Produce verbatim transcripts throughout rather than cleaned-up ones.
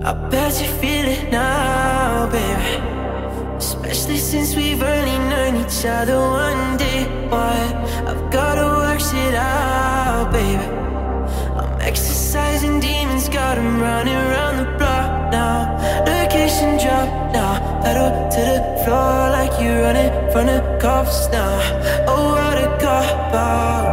I bet you feel it now, baby. Especially since we've only known each other one day. But I've gotta work shit out, baby. I'm exercising demons, got 'em running around the block now. Location drop now, pedal to the floor like you running from the cops now. Oh, what a cop out.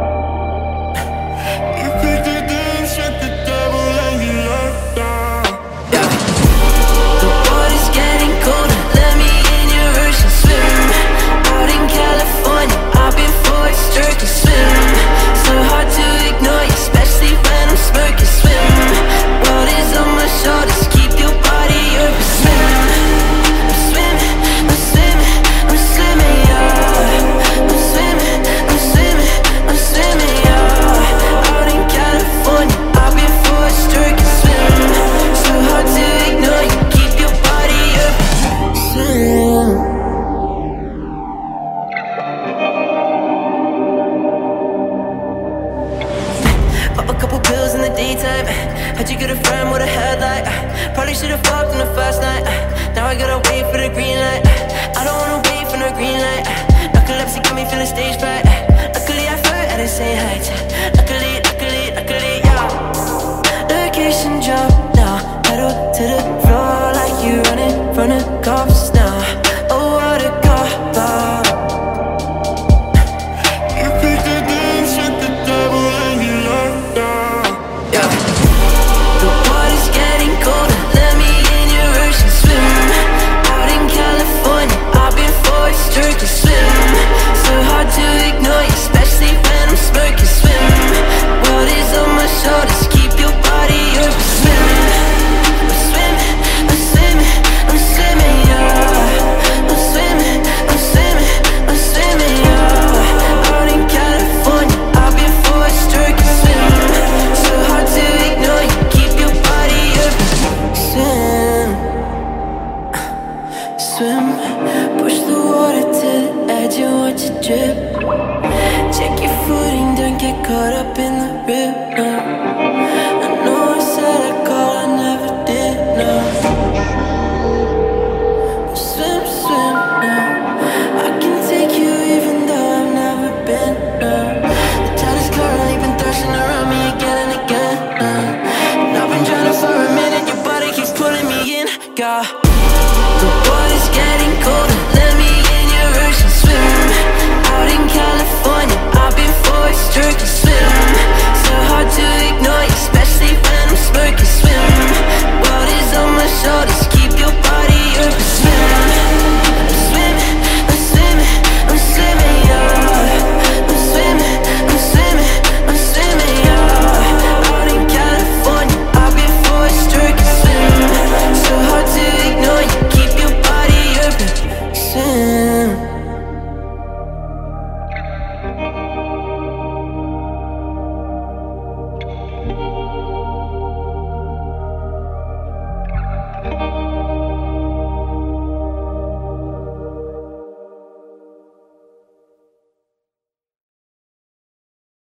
You picked the dance with the devil and you locked down. Yeah. The water's getting colder, let me in your ocean swim. Out in California, I've been for a stroke and swim. So hard to ignore you, especially when I'm smoking swim. World is on my shoulders, keep your body open. Swim, I'm swimming, I'm swimming, I'm swimming, yeah. I'm swimming, I'm swimming, I'm swimming, yeah. Out in California, I've been for a stroke and swim. So hard to ignore you, keep your body open. Swim. Pop a couple pills in the daytime. How'd you get a friend with a headlight? Probably should've fucked on the first night. Now I gotta wait for the green light. I don't wanna wait for no green light. Narcolepsy got me feeling stage fright. Luckily I flirt and I say hi.